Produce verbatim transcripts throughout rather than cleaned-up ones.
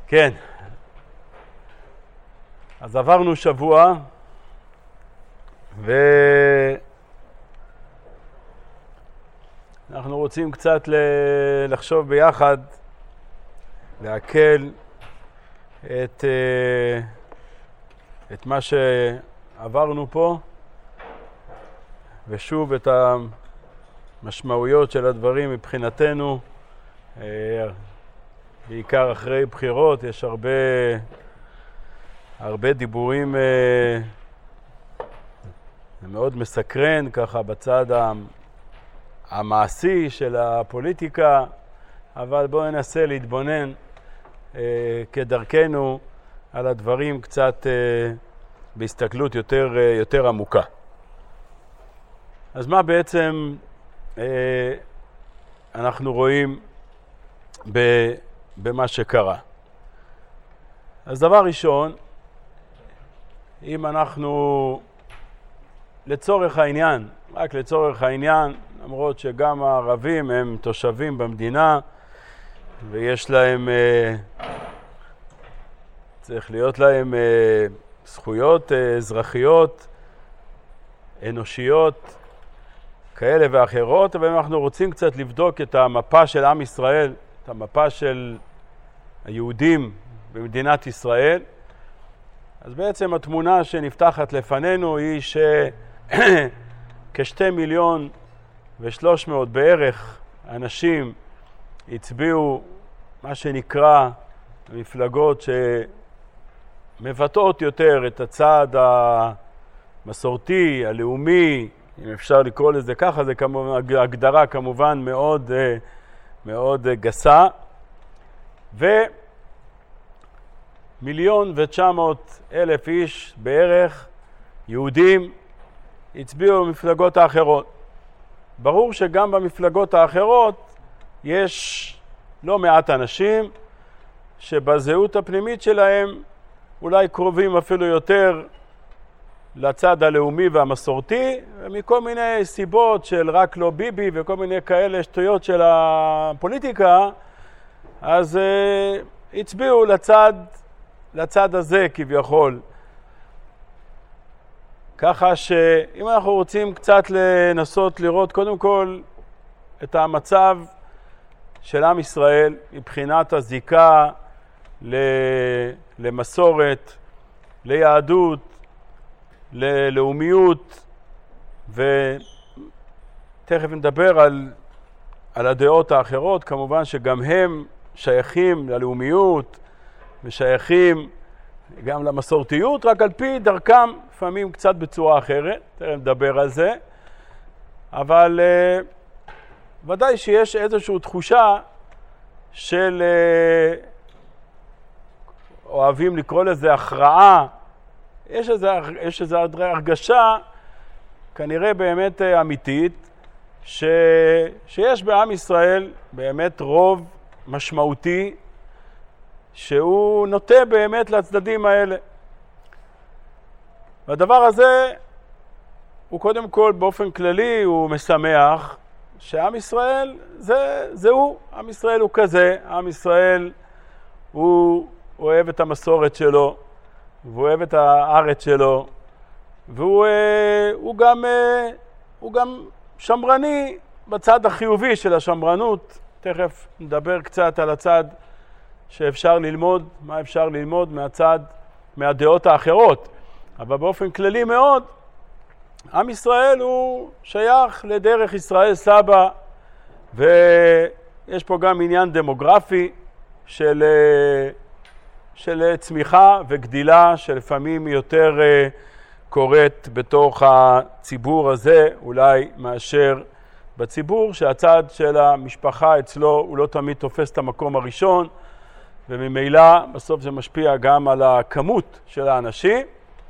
כן, אז עברנו שבוע ואנחנו רוצים קצת לחשוב ביחד, להקל את, את מה שעברנו פה ושוב את המשמעויות של הדברים מבחינתנו, בעיקר אחרי בחירות. יש הרבה הרבה דיבורים, זה מאוד מסקרן ככה בצד המעשי של הפוליטיקה, אבל בואו ננסה להתבונן כדרכנו על הדברים קצת בהסתכלות יותר, יותר עמוקה. אז מה בעצם אנחנו רואים במה שקרה? אז דבר ראשון, אם אנחנו לצורך העניין, רק לצורך העניין, למרות שגם הערבים הם תושבים במדינה ויש להם, צריך להיות להם זכויות אזרחיות, אנושיות, כאלה ואחרות, אבל אנחנו רוצים קצת לבדוק את המפה של עם ישראל, את המפה של היהודים במדינת ישראל. אז בעצם התמונה שנפתחת לפנינו היא שכשתי מיליון ושלוש מאות בערך אנשים הצביעו מה שנקרא מפלגות שמבטאות יותר את הצד המסורתי, הלאומי, אם אפשר לקרוא לזה ככה, זה כמובן, הגדרה כמובן מאוד, מאוד גסה, ו מיליון ותשע מאות אלף איש בערך יהודים הצביעו במפלגות האחרות. ברור שגם במפלגות האחרות יש לא מעט אנשים שבזהות הפנימית שלהם אולי קרובים אפילו יותר לצד הלאומי והמסורתי, ומכל מיני סיבות של רק לא ביבי וכל מיני כאלה שטויות של הפוליטיקה, אז uh, הצביעו לצד לצד הזה כביכול. ככה שאם אנחנו רוצים קצת לנסות לראות קודם כל את המצב של עם ישראל מבחינת הזיקה למסורת, ליהדות, ללאומיות, ותכף נדבר על, על הדעות האחרות, כמובן שגם הם שייכים ללאומיות ושייכים גם למסורתיות, רק על פי דרכם, לפעמים קצת בצורה אחרת, תכף נדבר על זה, אבל uh, ודאי שיש איזושהי תחושה של, uh, אוהבים לקרוא לזה הכרעה, יש איזו יש איזו הרגשה כנראה באמת uh, אמיתית, ש, שיש בעם ישראל באמת רוב משמעותי, שהוא נוטה באמת לצדדים האלה. והדבר הזה הוא קודם כל באופן כללי הוא משמח שעם ישראל זה, זה הוא, עם ישראל הוא כזה, עם ישראל הוא אוהב את המסורת שלו, והוא אוהב את הארץ שלו, והוא הוא גם, הוא גם שמרני בצד החיובי של השמרנות. תכף נדבר קצת על הצד שאפשר ללמוד, מה אפשר ללמוד מהצד, מהדעות האחרות. אבל באופן כללי מאוד, עם ישראל הוא שייך לדרך ישראל סבא, ויש פה גם עניין דמוגרפי של, של צמיחה וגדילה, שלפעמים יותר קורית בתוך הציבור הזה, אולי מאשר בציבור, שהצד של המשפחה אצלו הוא לא תמיד תופס את המקום הראשון, וממילא בסוף זה משפיע גם על הכמות של האנשים.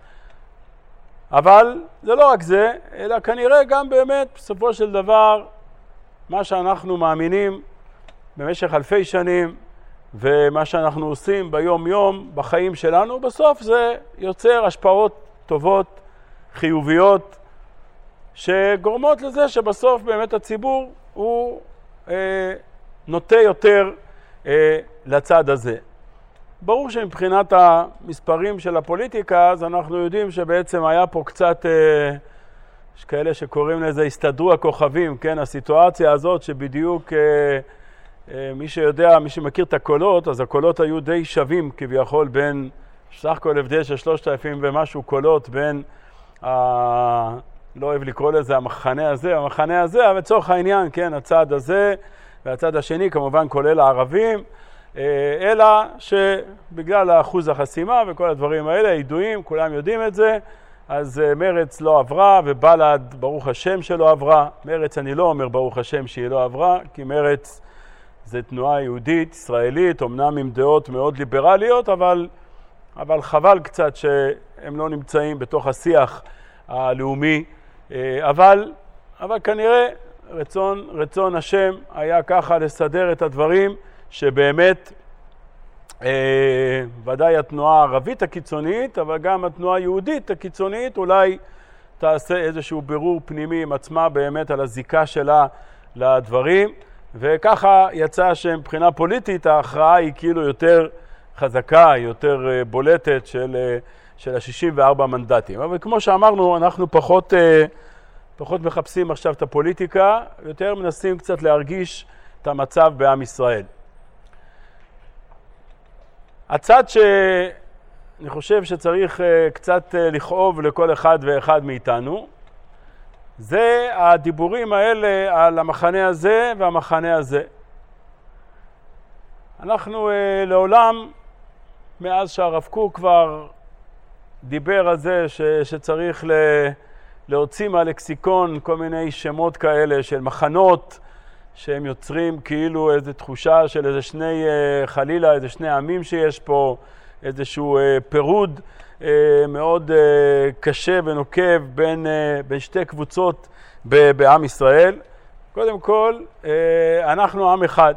אבל זה לא רק זה, אלא כנראה גם באמת בסופו של דבר מה שאנחנו מאמינים במשך אלפי שנים ומה שאנחנו עושים ביום יום בחיים שלנו, בסוף זה יוצר השפעות טובות, חיוביות, שגורמות לזה שבסוף באמת הציבור הוא אה, נוטה יותר אה, לצד הזה. ברור שמבחינת המספרים של הפוליטיקה, אז אנחנו יודעים שבעצם היה פה קצת, יש כאלה שקוראים לזה הסתדרו הכוכבים, כן? הסיטואציה הזאת שבדיוק מי שיודע, מי שמכיר את הקולות, אז הקולות היו די שווים כביכול בין, סך הכל הבדל של שלושת אלפים ומשהו קולות בין, ה... לא אוהב לקרוא לזה המחנה הזה, המחנה הזה, אבל לצורך העניין, כן, הצד הזה והצד השני, כמובן כולל הערבים, אלא שבגלל האחוז החסימה וכל הדברים האלה, ידועים, כולם יודעים את זה, אז מרץ לא עברה ובל"ד ברוך השם שלא עברה. מרץ אני לא אומר ברוך השם שהיא לא עברה, כי מרץ זה תנועה יהודית, ישראלית, אמנם עם דעות מאוד ליברליות, אבל, אבל חבל קצת שהם לא נמצאים בתוך השיח הלאומי, אבל, אבל כנראה רצון, רצון השם היה ככה לסדר את הדברים, שבאמת אה, ודאי התנועה הערבית הקיצונית, אבל גם התנועה היהודית הקיצונית אולי תעשה איזשהו בירור פנימי עם עצמה באמת על הזיקה שלה לדברים, וככה יצא שמבחינה פוליטית ההכרעה היא כאילו יותר חזקה, יותר אה, בולטת של, אה, של ה-שישים וארבעה מנדטים. אבל כמו שאמרנו, אנחנו פחות, אה, פחות מחפשים עכשיו את הפוליטיקה, יותר מנסים קצת להרגיש את המצב בעם ישראל. הצד שאני חושב שצריך קצת לכאוב לכל אחד ואחד מאיתנו, זה הדיבורים האלה על המחנה הזה והמחנה הזה. אנחנו לעולם, מאז שהרב קוק כבר דיבר על זה ש, שצריך ל, להוציא מהלקסיקון כל מיני שמות כאלה של מחנות, שהם יוצרים כאילו איזו תחושה של איזה שני, חלילה, איזה שני עמים שיש פה, איזשהו פירוד מאוד קשה ונוקב בין, בין שתי קבוצות בעם ישראל. קודם כל, אנחנו עם אחד.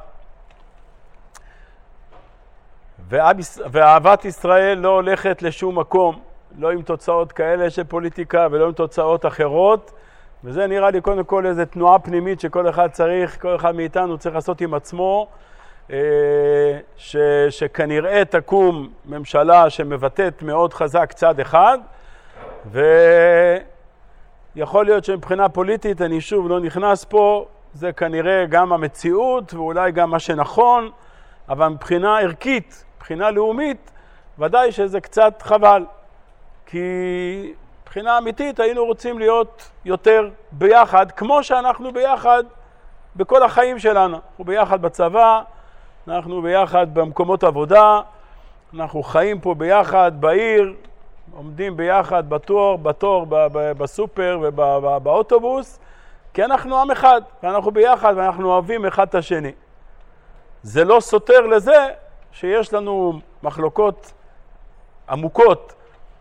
ואהבת ישראל לא הולכת לשום מקום, לא עם תוצאות כאלה של פוליטיקה ולא עם תוצאות אחרות, וזה נראה לי קודם כל איזו תנועה פנימית שכל אחד צריך, כל אחד מאיתנו צריך לעשות עם עצמו, ש, שכנראה תקום ממשלה שמבטאת מאוד חזק צד אחד, ויכול להיות שמבחינה פוליטית, אני שוב לא נכנס פה, זה כנראה גם המציאות ואולי גם מה שנכון, אבל מבחינה ערכית, מבחינה לאומית, ודאי שזה קצת חבל, כי מבחינה אמיתית היינו רוצים להיות יותר ביחד, כמו שאנחנו ביחד בכל החיים שלנו. אנחנו ביחד בצבא, אנחנו ביחד במקומות עבודה, אנחנו חיים פה ביחד בעיר, עומדים ביחד בתור, בתור בסופר ובאוטובוס, כי אנחנו עם אחד, ואנחנו ביחד ואנחנו אוהבים אחד את השני. זה לא סותר לזה שיש לנו מחלוקות עמוקות,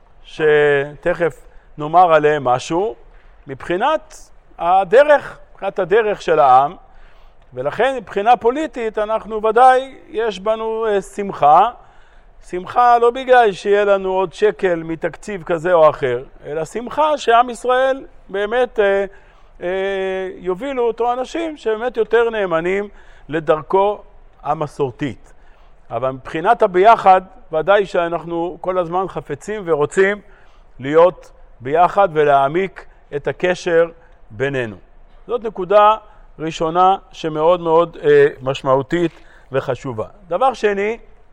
שתכף נאמר עליהם משהו, מבחינת הדרך, מבחינת הדרך של העם, ולכן מבחינה פוליטית אנחנו ודאי, יש בנו שמחה, שמחה לא בגלל שיהיה לנו עוד שקל מתקציב כזה או אחר, אלא שמחה שעם ישראל באמת אה, אה, יובילו אותו אנשים שבאמת יותר נאמנים לדרכו המסורתית. אבל מבחינת הביחד, ודאי שאנחנו כל הזמן חפצים ורוצים להיות ביחד ולהעמיק את הקשר בינינו. זאת נקודה ראשונה שמאוד מאוד אה, משמעותית וחשובה. דבר שני,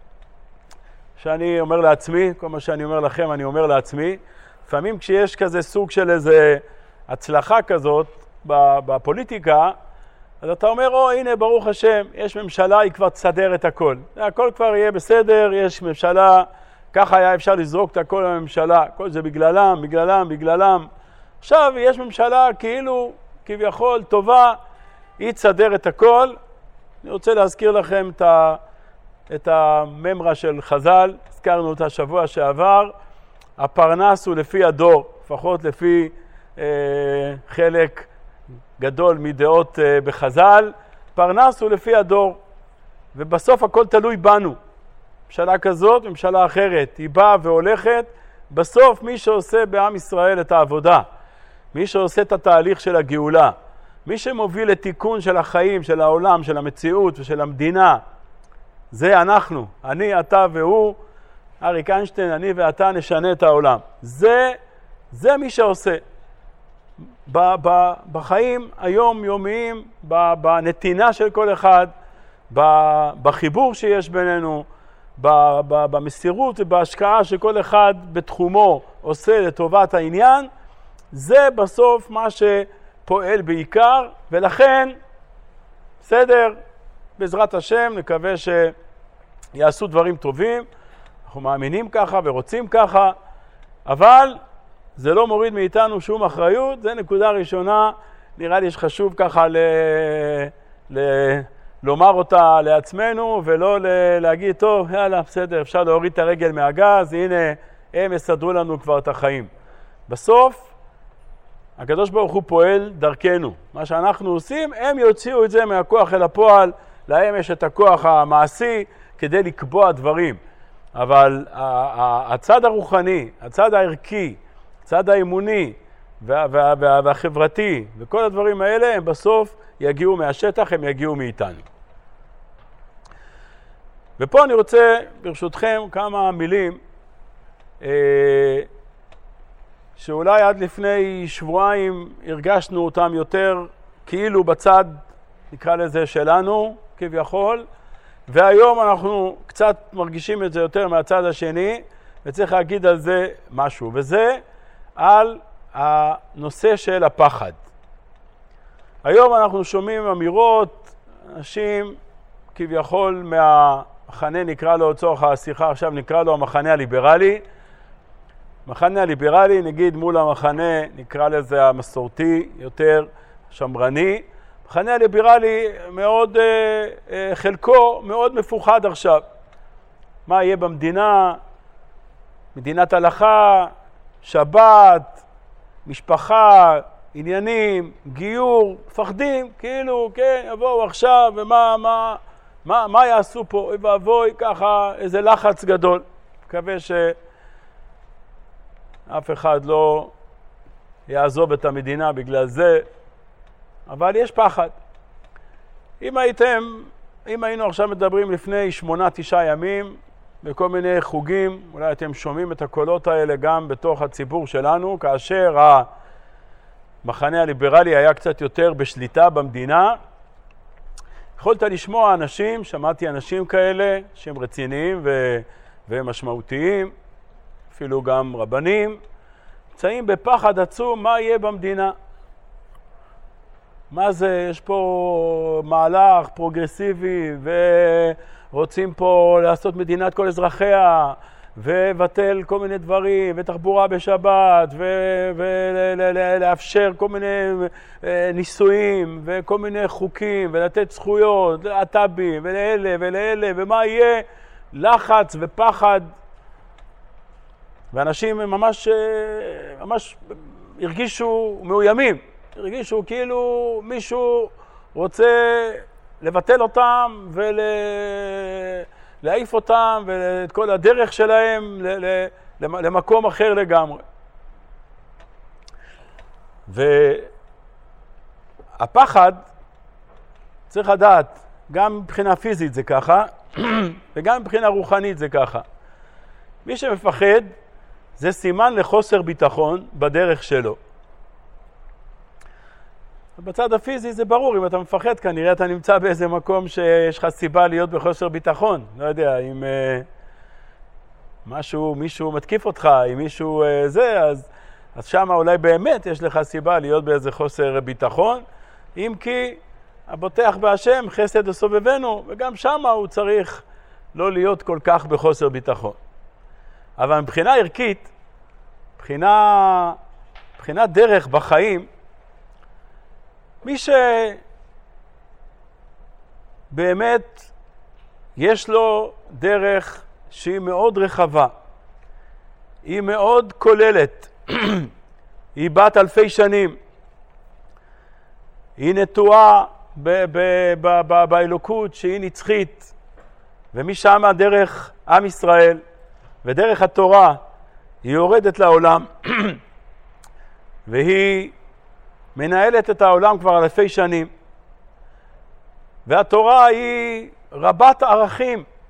שאני אומר לעצמי, כל מה שאני אומר לכם אני אומר לעצמי, לפעמים כשיש כזה סוג של איזה הצלחה כזאת בפוליטיקה, אז אתה אומר, או הנה ברוך השם, יש ממשלה, היא כבר תסדר את הכל. הכל כבר יהיה בסדר, יש ממשלה, ככה היה אפשר לזרוק את הכל לממשלה, הכל זה בגללם, בגללם, בגללם. עכשיו יש ממשלה כאילו, כביכול, טובה, היא תסדר את הכל. אני רוצה להזכיר לכם את, ה, את הממרה של חז"ל, הזכרנו אותה שבוע שעבר, הפרנס הוא לפי הדור, לפחות לפי אה, חלק גדול מדעות אה, בחז"ל, פרנס הוא לפי הדור, ובסוף הכל תלוי בנו. ממשלה כזאת, ממשלה אחרת, היא באה והולכת, בסוף מי שעושה בעם ישראל את העבודה, מי שעושה את התהליך של הגאולה, מי שמוביל לתיקון של החיים, של העולם, של המציאות ושל המדינה, זה אנחנו, אני, אתה והוא, אריק איינשטיין, אני ואתה נשנה את העולם. זה, זה מי שעושה. ב, ב, בחיים היום-יומיים, ב, בנתינה של כל אחד, ב, בחיבור שיש בינינו, ב, ב, במסירות ובהשקעה שכל אחד בתחומו עושה לטובת העניין, זה בסוף מה שפועל בעיקר, ולכן, בסדר, בעזרת השם, נקווה שיעשו דברים טובים, אנחנו מאמינים ככה ורוצים ככה, אבל זה לא מוריד מאיתנו שום אחריות, זה נקודה ראשונה, נראה לי שחשוב ככה ל... ל... לומר אותה לעצמנו, ולא ל... להגיד, טוב, יאללה, בסדר, אפשר להוריד את הרגל מהגז, הנה, הם יסדרו לנו כבר את החיים. בסוף, הקדוש ברוך הוא פועל דרכנו. מה שאנחנו עושים, הם יוציאו את זה מהכוח אל הפועל, להם יש את הכוח המעשי כדי לקבוע דברים. אבל הצד הרוחני, הצד הערכי, הצד האמוני וה, וה, וה, והחברתי, וכל הדברים האלה הם בסוף יגיעו מהשטח, הם יגיעו מאיתנו. ופה אני רוצה, ברשותכם, כמה מילים, אה, שאולי עד לפני שבועיים הרגשנו אותם יותר כאילו בצד, נקרא לזה, שלנו, כביכול, והיום אנחנו קצת מרגישים את זה יותר מהצד השני, וצריך להגיד על זה משהו, וזה על הנושא של הפחד. היום אנחנו שומעים אמירות, אנשים כביכול מהמחנה, נקרא לו לצורך השיחה, עכשיו נקרא לו המחנה הליברלי, המחנה הליברלי, נגיד מול המחנה, נקרא לזה המסורתי, יותר שמרני, המחנה הליברלי מאוד, חלקו מאוד מפוחד עכשיו. מה יהיה במדינה? מדינת הלכה, שבת, משפחה, עניינים, גיור, פחדים, כאילו, כן, יבואו עכשיו, ומה, מה, מה, מה יעשו פה? אוי ואבוי, ככה, איזה לחץ גדול. מקווה שאף אחד לא יעזוב את המדינה בגלל זה, אבל יש פחד. אם הייתם, אם היינו עכשיו מדברים לפני שמונה, תשעה ימים, בכל מיני חוגים, אולי אתם שומעים את הקולות האלה גם בתוך הציבור שלנו, כאשר המחנה הליברלי היה קצת יותר בשליטה במדינה, יכולת לשמוע אנשים, שמעתי אנשים כאלה, שהם רציניים ו- ומשמעותיים, אפילו גם רבנים, נמצאים בפחד עצום מה יהיה במדינה. מה זה? יש פה מהלך פרוגרסיבי ורוצים פה לעשות מדינת כל אזרחיה ובטל כל מיני דברים ותחבורה בשבת ולאפשר כל מיני ניסויים וכל מיני חוקים ולתת זכויות להט"בים ולאלה ולאלה, ומה יהיה? לחץ ופחד, ואנשים ממש ממש הרגישו מאוימים, הרגישו כאילו מישהו רוצה לבטל אותם ולהעיף אותם ואת כל הדרך שלהם למקום אחר לגמרי. והפחד, צריך לדעת, גם מבחינה פיזית זה ככה, וגם מבחינה רוחנית זה ככה. מי שמפחד זה סימן לחוסר ביטחון בדרך שלו. בצד הפיזי זה ברור, אם אתה מפחד כנראה אתה נמצא באיזה מקום שיש לך סיבה להיות בחוסר ביטחון. לא יודע, אם uh, משהו, מישהו מתקיף אותך, אם מישהו uh, זה, אז, אז שמה אולי באמת יש לך סיבה להיות באיזה חוסר ביטחון, אם כי הבוטח בהשם חסד וסובבנו, וגם שמה הוא צריך לא להיות כל כך בחוסר ביטחון. אבל מבחינה ערכית, מבחינה, מבחינה דרך בחיים, מי שבאמת יש לו דרך שהיא מאוד רחבה, היא מאוד כוללת, היא בת אלפי שנים, היא נטועה באלוקות שהיא נצחית, ומשם דרך עם ישראל ודרך התורה היא יורדת לעולם, והיא מנהלת את העולם כבר אלפי שנים, והתורה היא רבת ערכים,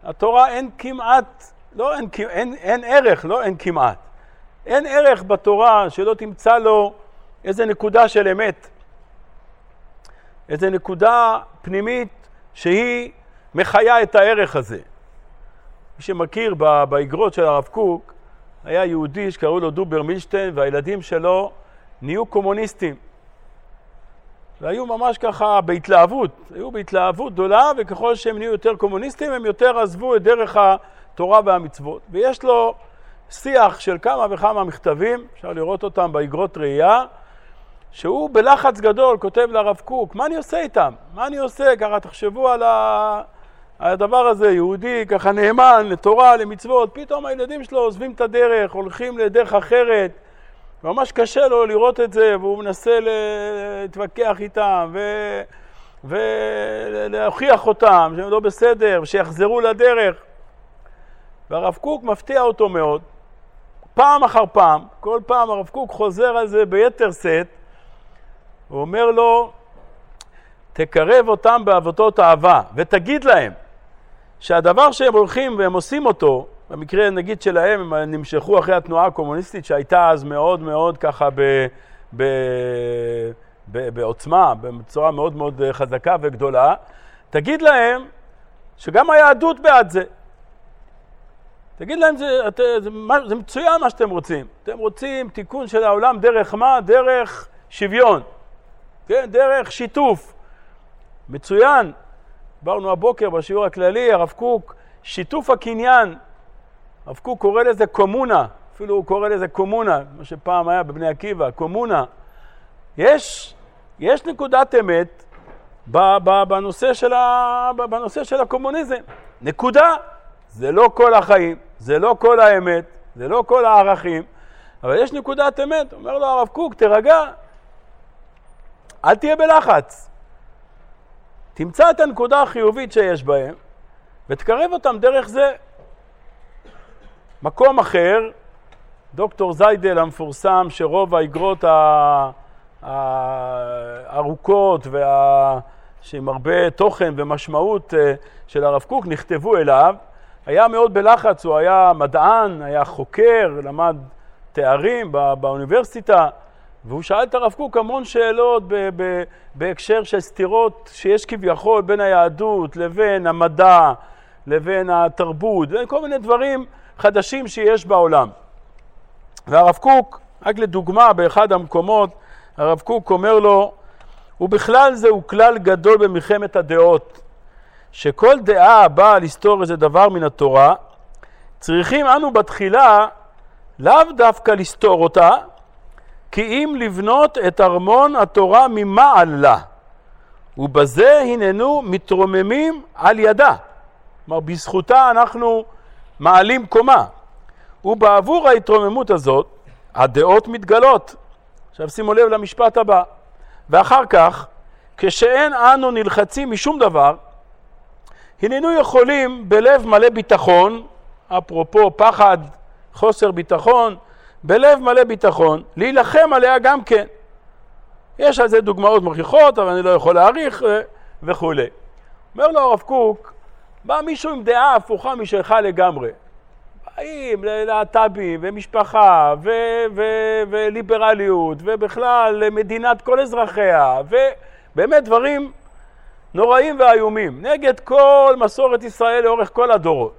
התורה אין כמעט, לא אין, אין, אין ערך, לא אין כמעט. אין ערך בתורה שלא תמצא לו איזה נקודה של אמת. איזה נקודה פנימית שהיא מחיה את הערך הזה. מי שמכיר באגרות של הרב קוק, היה יהודי שקראו לו דובר מילשטיין, והילדים שלו נהיו קומוניסטים. והיו ממש ככה בהתלהבות, היו בהתלהבות גדולה, וככל שהם נהיו יותר קומוניסטים, הם יותר עזבו את דרך התורה והמצוות. ויש לו שיח של כמה וכמה מכתבים, אפשר לראות אותם באגרות ראייה, שהוא בלחץ גדול כותב לרב קוק, מה אני עושה איתם? מה אני עושה? ככה תחשבו על, ה... על הדבר הזה, יהודי ככה נאמן לתורה, למצוות, פתאום הילדים שלו עוזבים את הדרך, הולכים לדרך אחרת, ממש קשה לו לראות את זה, והוא מנסה להתווכח איתם ו... ולהוכיח אותם שהם לא בסדר, ושיחזרו לדרך. והרב קוק מפתיע אותו מאוד, פעם אחר פעם, כל פעם הרב קוק חוזר על זה ביתר שאת, הוא אומר לו, תקרב אותם בעבודות אהבה, ותגיד להם שהדבר שהם הולכים והם עושים אותו, במקרה נגיד שלהם, הם נמשכו אחרי התנועה הקומוניסטית שהייתה אז מאוד מאוד ככה ב, ב, ב, בעוצמה, בצורה מאוד מאוד חזקה וגדולה, תגיד להם שגם היהדות בעד זה. תגיד להם, זה, זה, זה, זה מצוין מה שאתם רוצים. אתם רוצים תיקון של העולם דרך מה? דרך שוויון. כן, דרך שיתוף. מצוין. דיברנו הבוקר בשיעור הכללי, הרב קוק, שיתוף הקניין. הרב קוק קורא לזה קומונה, אפילו הוא קורא לזה קומונה, מה שפעם היה בבני עקיבא, קומונה. יש, יש נקודת אמת בנושא של, ה, בנושא של הקומוניזם. נקודה. זה לא כל החיים, זה לא כל האמת, זה לא כל הערכים, אבל יש נקודת אמת. אומר לו הרב קוק, תרגע, אל תהיה בלחץ. תמצא את הנקודה החיובית שיש בהם, ותקרב אותם דרך זה. מקום אחר, דוקטור זיידל המפורסם, שרוב האגרות הארוכות וה... שעם הרבה תוכן ומשמעות של הרב קוק נכתבו אליו, היה מאוד בלחץ, הוא היה מדען, היה חוקר, למד תארים בא, באוניברסיטה, והוא שאל את הרב קוק המון שאלות ב- ב- בהקשר של סתירות שיש כביכול בין היהדות לבין המדע, לבין התרבות, כל מיני דברים חדשים שיש בעולם. והרב קוק, רק לדוגמה, באחד המקומות, הרב קוק אומר לו, ובכלל זהו כלל גדול במלחמת הדעות, שכל דעה באה לסתור איזה דבר מן התורה, צריכים אנו בתחילה לאו דווקא לסתור אותה, כי אם לבנות את ארמון התורה ממעל לה, ובזה הננו מתרוממים על ידה. כלומר, בזכותה אנחנו מעלים קומה. ובעבור ההתרוממות הזאת, הדעות מתגלות. עכשיו שימו לב למשפט הבא. ואחר כך, כשאין אנו נלחצים משום דבר, הננו יכולים בלב מלא ביטחון, אפרופו פחד, חוסר ביטחון, בלב מלא ביטחון, להילחם עליה גם כן. יש על זה דוגמאות מוכיחות, אבל אני לא יכול להעריך וכו'. אומר לו הרב קוק, בא מישהו עם דעה הפוכה משלך לגמרי. באים להט"בים ומשפחה ו- ו- וליברליות ובכלל מדינת כל אזרחיה ובאמת דברים נוראים ואיומים נגד כל מסורת ישראל לאורך כל הדורות.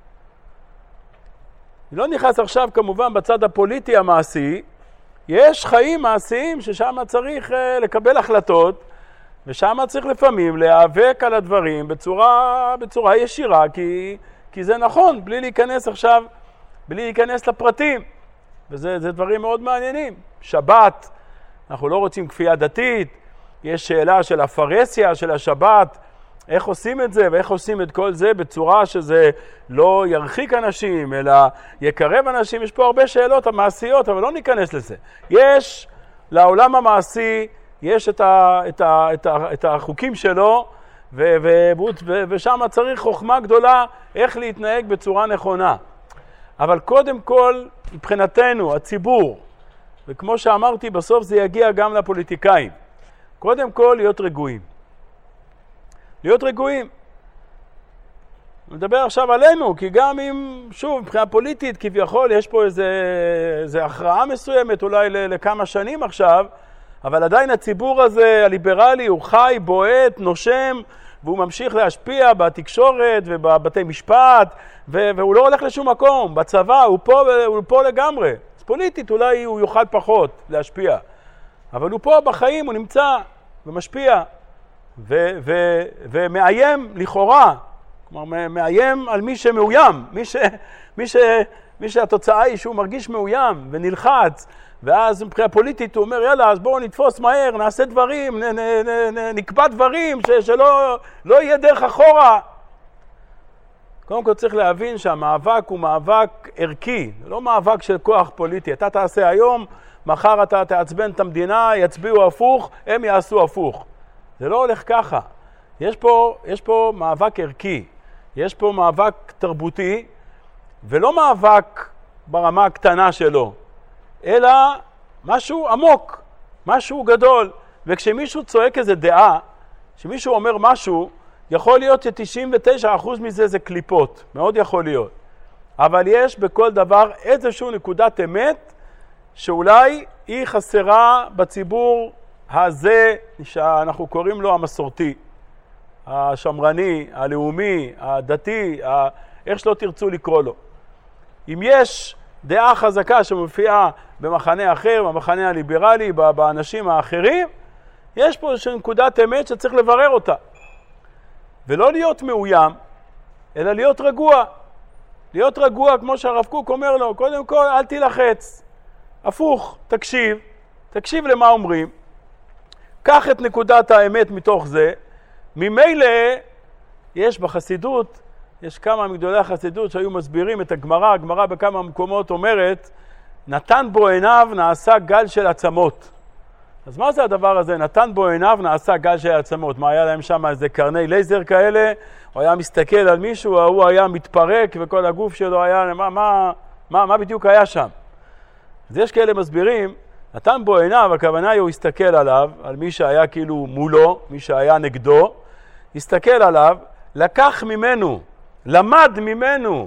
אני לא נכנס עכשיו כמובן בצד הפוליטי המעשי, יש חיים מעשיים ששם צריך לקבל החלטות ושם צריך לפעמים להיאבק על הדברים בצורה, בצורה ישירה, כי, כי זה נכון, בלי להיכנס עכשיו, בלי להיכנס לפרטים. וזה זה דברים מאוד מעניינים. שבת, אנחנו לא רוצים כפייה דתית, יש שאלה של הפרהסיה של השבת, איך עושים את זה ואיך עושים את כל זה בצורה שזה לא ירחיק אנשים, אלא יקרב אנשים. יש פה הרבה שאלות המעשיות, אבל לא ניכנס לזה. יש לעולם המעשי, יש את, ה, את, ה, את, ה, את החוקים שלו, ו, ו, ו, ושם צריך חוכמה גדולה איך להתנהג בצורה נכונה. אבל קודם כל, מבחינתנו, הציבור, וכמו שאמרתי, בסוף זה יגיע גם לפוליטיקאים, קודם כל להיות רגועים. להיות רגועים. אני מדבר עכשיו עלינו, כי גם אם, שוב, מבחינה פוליטית, כביכול, יש פה איזה, איזה הכרעה מסוימת, אולי לכמה שנים עכשיו, אבל עדיין הציבור הזה, הליברלי, הוא חי, בועט, נושם, והוא ממשיך להשפיע בתקשורת ובבתי משפט, והוא לא הולך לשום מקום. בצבא, הוא פה, הוא פה לגמרי. אז פוליטית אולי הוא יוכל פחות להשפיע. אבל הוא פה בחיים, הוא נמצא ומשפיע, ו- ו- ומאיים לכאורה. כלומר, מאיים על מי שמאוים, מי, ש- מי, ש- מי שהתוצאה היא שהוא מרגיש מאוים ונלחץ, ואז מבחינה פוליטית הוא אומר, יאללה, אז בואו נתפוס מהר, נעשה דברים, נ- נ- נ- נ- נקבע דברים, ש- שלא לא יהיה דרך אחורה. קודם כל צריך להבין שהמאבק הוא מאבק ערכי, לא מאבק של כוח פוליטי. אתה תעשה היום, מחר אתה תעצבן את המדינה, יצביעו הפוך, הם יעשו הפוך. זה לא הולך ככה. יש פה, יש פה מאבק ערכי, יש פה מאבק תרבותי, ולא מאבק ברמה הקטנה שלו, אלא משהו עמוק, משהו גדול. וכשמישהו צועק איזה דעה, כשמישהו אומר משהו, יכול להיות ש-תשעים ותשעה אחוז מזה זה קליפות, מאוד יכול להיות. אבל יש בכל דבר איזשהו נקודת אמת, שאולי היא חסרה בציבור הזה, שאנחנו קוראים לו המסורתי, השמרני, הלאומי, הדתי, ה... איך שלא תרצו לקרוא לו. אם יש דעה חזקה שמופיעה במחנה אחר, במחנה הליברלי, באנשים האחרים, יש פה איזושהי נקודת אמת שצריך לברר אותה. ולא להיות מאוים, אלא להיות רגוע. להיות רגוע, כמו שהרב קוק אומר לו, קודם כל, אל תלחץ. הפוך, תקשיב, תקשיב למה אומרים, קח את נקודת האמת מתוך זה, ממילא יש בחסידות, יש כמה מגדולי החסידות שהיו מסבירים את הגמרא, הגמרא בכמה מקומות אומרת, נתן בו עיניו נעשה גל של עצמות. אז מה זה הדבר הזה? נתן בו עיניו נעשה גל של עצמות. מה היה להם שם? איזה קרני לייזר כאלה? הוא היה מסתכל על מישהו, הוא היה מתפרק וכל הגוף שלו היה, מה, מה, מה, מה בדיוק היה שם? אז יש כאלה מסבירים, נתן בו עיניו, הכוונה היא הוא הסתכל עליו, על מי שהיה כאילו מולו, מי שהיה נגדו, הסתכל עליו, לקח ממנו, למד ממנו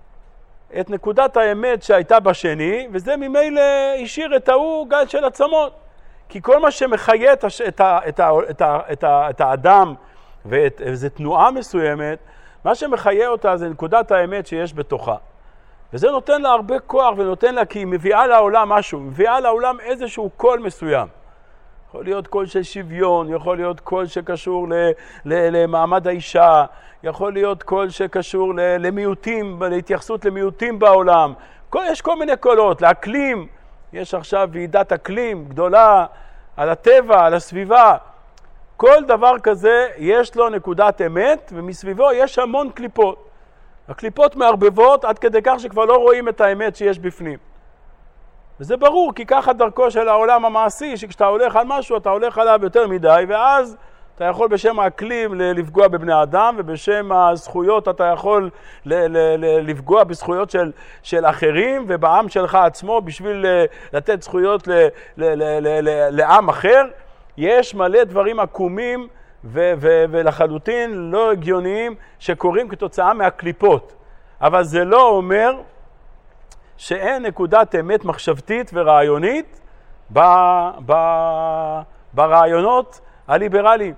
את נקודת האמת שהייתה בשני, וזה ממילא השאיר את ההוא גל של עצמות. כי כל מה שמחיה את, את, את, את, את, את האדם ואת איזו תנועה מסוימת, מה שמחיה אותה זה נקודת האמת שיש בתוכה. וזה נותן לה הרבה כוח ונותן לה, כי היא מביאה לעולם משהו, מביאה לעולם איזשהו קול מסוים. יכול להיות קול של שוויון, יכול להיות קול שקשור ל, ל, למעמד האישה, יכול להיות קול שקשור ל, למיעוטים, להתייחסות למיעוטים בעולם. כל, יש כל מיני קולות, לאקלים, יש עכשיו ועידת אקלים גדולה על הטבע, על הסביבה. כל דבר כזה יש לו נקודת אמת, ומסביבו יש המון קליפות. הקליפות מערבבות עד כדי כך שכבר לא רואים את האמת שיש בפנים. וזה ברור, כי ככה דרכו של העולם המעשי, שכשאתה הולך על משהו, אתה הולך עליו יותר מדי, ואז אתה יכול בשם האקלים לפגוע בבני אדם, ובשם הזכויות אתה יכול לפגוע בזכויות של, של אחרים, ובעם שלך עצמו, בשביל לתת זכויות ל, ל, ל, ל, ל, לעם אחר. יש מלא דברים עקומים ו- ו- ולחלוטין לא הגיוניים שקורים כתוצאה מהקליפות. אבל זה לא אומר שאין נקודת אמת מחשבתית ורעיונית ב- ב- ברעיונות הליברליים.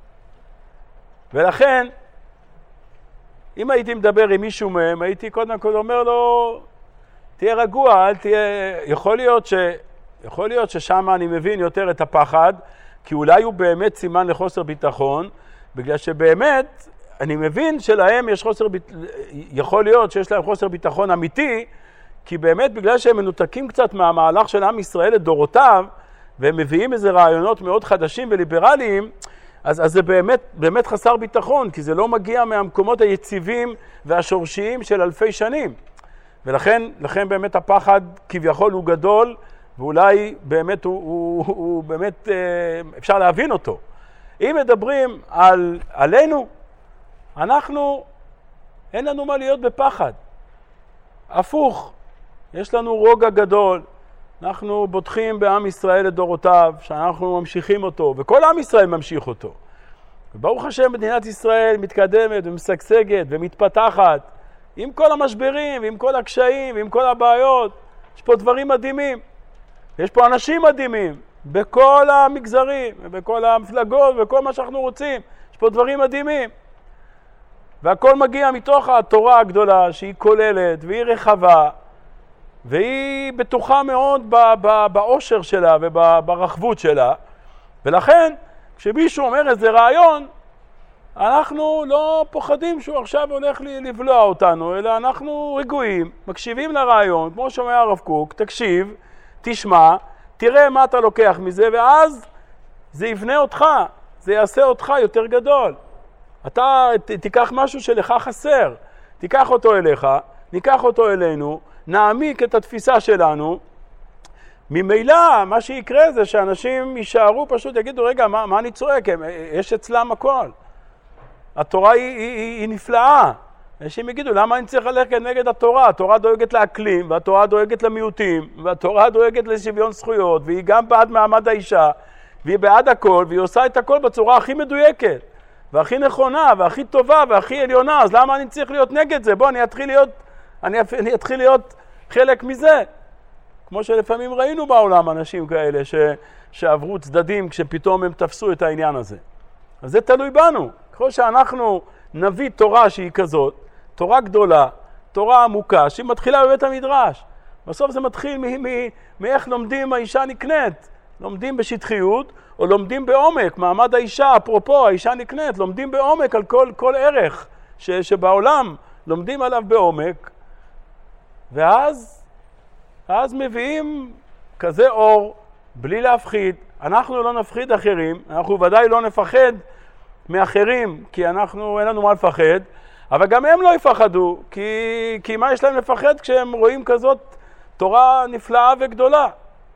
ולכן, אם הייתי מדבר עם מישהו מהם, הייתי קודם כל אומר לו, תהיה רגוע, אל תהיה... יכול להיות ש... יכול להיות ששם אני מבין יותר את הפחד, כי אולי הוא באמת סימן לחוסר ביטחון, בגלל שבאמת אני מבין שלהם יש חוסר ביטחון, יכול להיות שיש להם חוסר ביטחון אמיתי, כי באמת בגלל שהם מנותקים קצת מהמהלך של עם ישראל לדורותיו, והם מביאים איזה רעיונות מאוד חדשים וליברליים, אז, אז זה באמת, באמת חסר ביטחון, כי זה לא מגיע מהמקומות היציבים והשורשיים של אלפי שנים. ולכן לכן באמת הפחד כביכול הוא גדול, ואולי באמת הוא, הוא, הוא, הוא באמת אפשר להבין אותו. אם מדברים על, עלינו, אנחנו, אין לנו מה להיות בפחד. הפוך, יש לנו רוגע גדול. אנחנו בוטחים בעם ישראל לדורותיו, שאנחנו ממשיכים אותו, וכל עם ישראל ממשיך אותו. וברוך השם מדינת ישראל מתקדמת ומשגשגת ומתפתחת עם כל המשברים ועם כל הקשיים ועם כל הבעיות. יש פה דברים מדהימים, יש פה אנשים מדהימים בכל המגזרים ובכל המפלגות וכל מה שאנחנו רוצים. יש פה דברים מדהימים, והכל מגיע מתוך התורה הגדולה שהיא כוללת והיא רחבה והיא בטוחה מאוד באושר שלה וברחבות שלה. ולכן כשמישהו אומר איזה רעיון, אנחנו לא פוחדים שהוא עכשיו הולך לבלוע אותנו, אלא אנחנו רגועים, מקשיבים לרעיון, כמו שאומר הרב קוק, תקשיב, תשמע, תראה מה אתה לוקח מזה, ואז זה יבנה אותך, זה יעשה אותך יותר גדול. אתה תיקח משהו שלך חסר, תיקח אותו אליך, ניקח אותו אלינו, נעמיק את התפיסה שלנו. ממילא מה שיקרה זה שאנשים יישארו פשוט, יגידו, רגע, מה, מה אני צועק? יש אצלם הכל. התורה היא, היא, היא, היא נפלאה. אנשים יגידו, למה אני צריך ללכת נגד התורה? התורה דואגת לאקלים, והתורה דואגת למיעוטים, והתורה דואגת לשוויון זכויות, והיא גם בעד מעמד האישה, והיא בעד הכל, והיא עושה את הכל בצורה הכי מדויקת, והכי נכונה, והכי טובה, והכי עליונה. אז למה אני צריך להיות נגד זה? בוא, אני אתחיל להיות, אני, אני אתחיל להיות חלק מזה. כמו שלפעמים ראינו בעולם אנשים כאלה ש, שעברו צדדים כשפתאום הם תפסו את העניין הזה. אז זה תלוי בנו. ככל שאנחנו נביא תורה שהיא כזאת, תורה גדולה, תורה עמוקה, שהיא מתחילה בבית המדרש. בסוף זה מתחיל מאיך לומדים האישה נקנית. לומדים בשטחיות או לומדים בעומק. מעמד האישה, אפרופו, האישה נקנית, לומדים בעומק על כל, כל ערך ש, שבעולם לומדים עליו בעומק. ואז אז מביאים כזה אור בלי להפחיד. אנחנו לא נפחיד אחרים, אנחנו ודאי לא נפחד מאחרים, כי אנחנו, אין לנו מה לפחד, אבל גם הם לא יפחדו, כי, כי מה יש להם לפחד כשהם רואים כזאת תורה נפלאה וגדולה?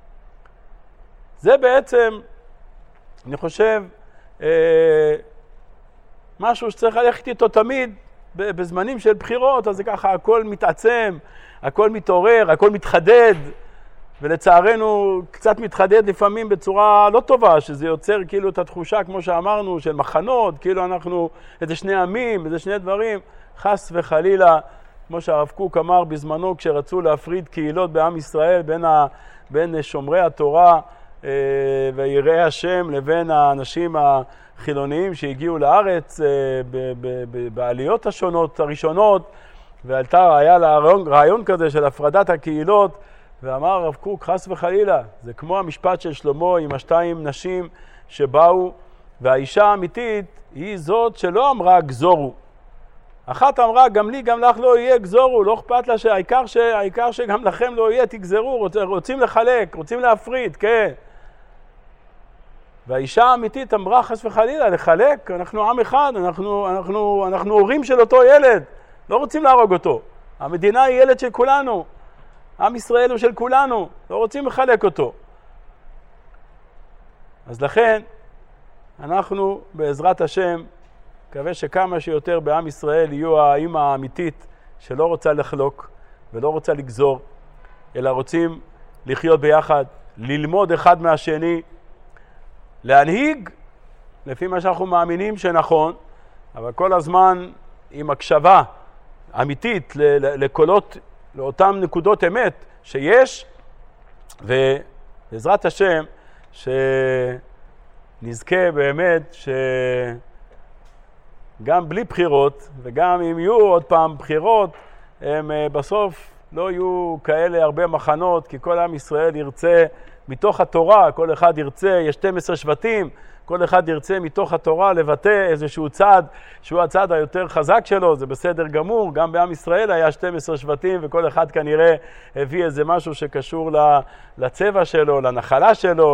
זה בעצם, אני חושב, אה, משהו שצריך ללכת איתו תמיד, בזמנים של בחירות, אז זה ככה הכל מתעצם, הכל מתעורר, הכל מתחדד, ולצערנו קצת מתחדד לפעמים בצורה לא טובה, שזה יוצר כאילו את התחושה, כמו שאמרנו, של מחנות, כאילו אנחנו איזה שני עמים, איזה שני דברים, חס וחלילה, כמו שהרב קוק אמר בזמנו, כשרצו להפריד קהילות בעם ישראל, בין, ה, בין שומרי התורה אה, ויראי השם, לבין האנשים החילוניים שהגיעו לארץ אה, ב, ב, ב, בעליות השונות, הראשונות, ועלתה, היה לה רעיון, רעיון כזה של הפרדת הקהילות, ואמר הרב קוק, חס וחלילה, זה כמו המשפט של שלמה עם השתיים נשים שבאו, והאישה האמיתית היא זאת שלא אמרה גזורו. אחת אמרה, גם לי, גם לך לא יהיה גזורו, לא אכפת לה שהעיקר, ש... העיקר שגם לכם לא יהיה, תגזרו, רוצ... רוצים לחלק, רוצים להפריד, כן. והאישה האמיתית אמרה, חס וחלילה, לחלק, אנחנו עם אחד, אנחנו, אנחנו, אנחנו הורים של אותו ילד, לא רוצים להרוג אותו. המדינה היא ילד של כולנו. עם ישראל הוא של כולנו, לא רוצים לחלק אותו. אז לכן, אנחנו בעזרת השם, מקווה שכמה שיותר בעם ישראל יהיו האמא האמיתית שלא רוצה לחלוק ולא רוצה לגזור, אלא רוצים לחיות ביחד, ללמוד אחד מהשני, להנהיג לפי מה שאנחנו מאמינים שנכון, אבל כל הזמן עם הקשבה אמיתית לקולות, לאותן נקודות אמת שיש, ובעזרת השם שנזכה באמת שגם בלי בחירות וגם אם יהיו עוד פעם בחירות, הם בסוף לא יהיו כאלה הרבה מחנות, כי כל עם ישראל ירצה מתוך התורה, כל אחד ירצה, יש שנים עשר שבטים, כל אחד ירצה מתוך התורה לבטא איזשהו צד שהוא הצד היותר חזק שלו, זה בסדר גמור, גם בעם ישראל היה שנים עשר שבטים וכל אחד כנראה הביא איזה משהו שקשור לצבע שלו, לנחלה שלו,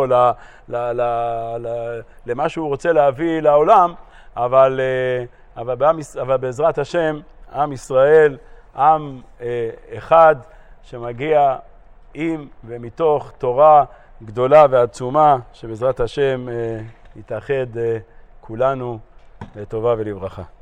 למה שהוא רוצה להביא לעולם, אבל, אבל, בעם, אבל בעזרת השם, עם ישראל, עם אחד שמגיע עם ומתוך תורה גדולה ועצומה, שבעזרת השם יתאחד כולנו לטובה ולברכה.